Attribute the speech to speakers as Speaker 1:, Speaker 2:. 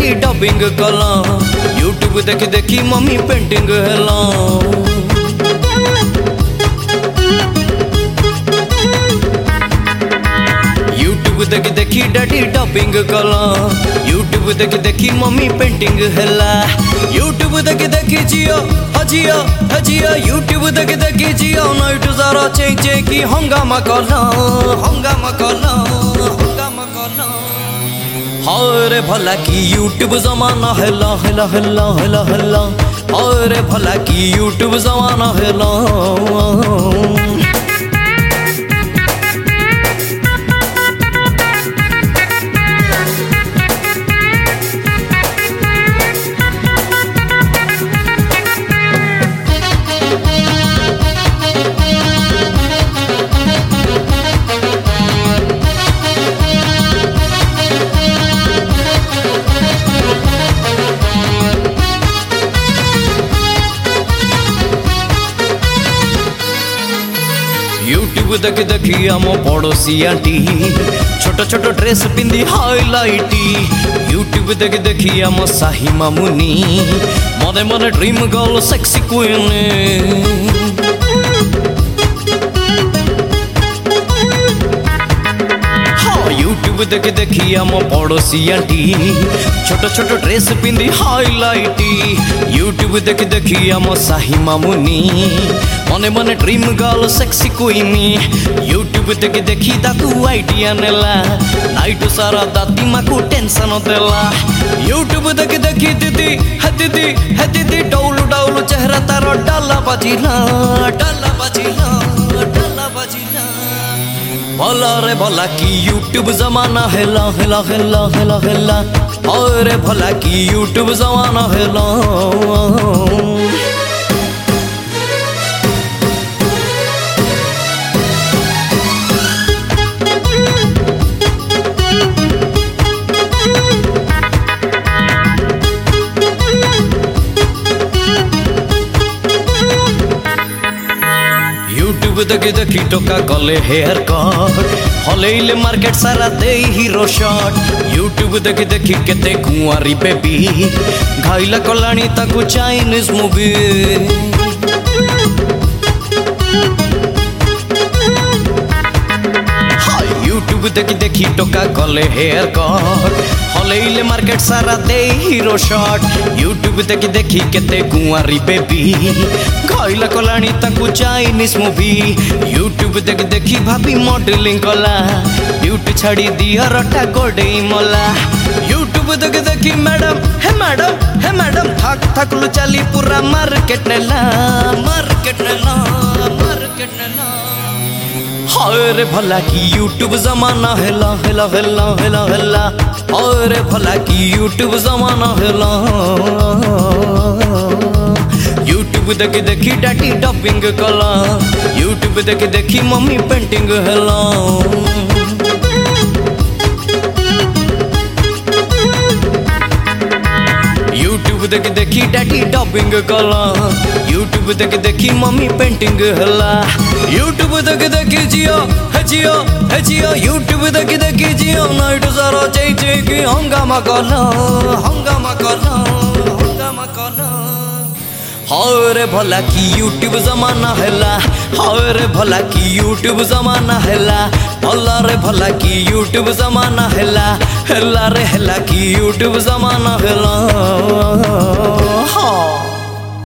Speaker 1: Daddy dubbing कला YouTube देखी देखी मम्मी पेंटिंग हेला। यूट्यूब देखी देखी डैडी डबिंग कला यूट्यूब देखी देखी मम्मी पेंटिंग हेला। यूट्यूब देखी देखी जियो हजियो हजियो यूट्यूब देखी देखी जियो नाइट सारा चे चे की हंगामा कला हंगामा कला हंगामा कला। अरे भला की यूट्यूब जमाना हेला हेला हेला हेला हेला। अरे भला की यूट्यूब जमाना हेला। यूट्यूब देखी देखी आम पड़ोसी आंटी छोट छोट ड्रेस पिंधि हाइलाइटी। यूट्यूब देखी देखी आम साही मामुनी मने मने dream girl sexy queen. YouTube देखी देखी आम पड़ोसी आंटी छोट छोट ड्रेस पिंधि हाइलाइटी। यूट्यूब देखी देखी आम साही मामुनी मने मने ड्रीम गर्ल सेक्सी क्वीनी। यूट्यूब देखी देखी ताकू आइडिया नेला नाइट सारा दादी माँ को टेंशन देला। यूट्यूब देखी देखी दीदी है दीदी डौलू डौलू चेहरा तारा डाला बाजिला डाला बाजिला डाला बाजिला। भला रे भला की यूट्यूब जमाना हेला हेला हेला हेला हेला। अरे भला की यूट्यूब जमाना हेला। यूट्यूब देखी देखी टोका कले हेयर कट हलेइले मार्केट सारा दे हीरो शॉट। यूट्यूब देखी देखी केते कुंवारी बेबी घाइला कलाणी ताकू चाइनीज मूवी। यूट्यूब देखी देखी टोका कले हेयर कट हलेइले मार्केट सारा दे हीरो शॉट। यूट्यूब देखी देखी केते कुंवारी बेबी घाइला कलाणी ताकू चाइनीज मूवी। यूट्यूब देखी देखी भाभी मॉडलिंग कला ड्यूटी छाड़ी दिया रटा गोडे मला। यूट्यूब देखी देखी मैडम है मैडम थक थकलु चली पूरा मार्केट नेला मार्केट नेला मार्केट नेला। अरे भला की यूट्यूब जमाना हेला हेला हेला हेला हेला। अरे भला की यूट्यूब जमाना हेला। यूट्यूब देखी देखी डैडी डबिंग कला यूट्यूब देखी देखी मम्मी पेंटिंग हेला। यूट्यूब देखी देखी डैडी डबिंग कला यूट्यूब देखी देखी मम्मी पेंटिंग हेला। यूट्यूब देखी देखी जियो है जियो यूट्यूब देखी देखी जियो नाइट सारा चे चे की हंगामा कला हंगामा कला हंगामा कला। अरे भला की यूट्यूब जमाना हेला। अरे भला की यूट्यूब जमाना हेला। भला रे भला की यूट्यूब जमाना हेला हेला रे हेला की यूट्यूब जमाना हेला।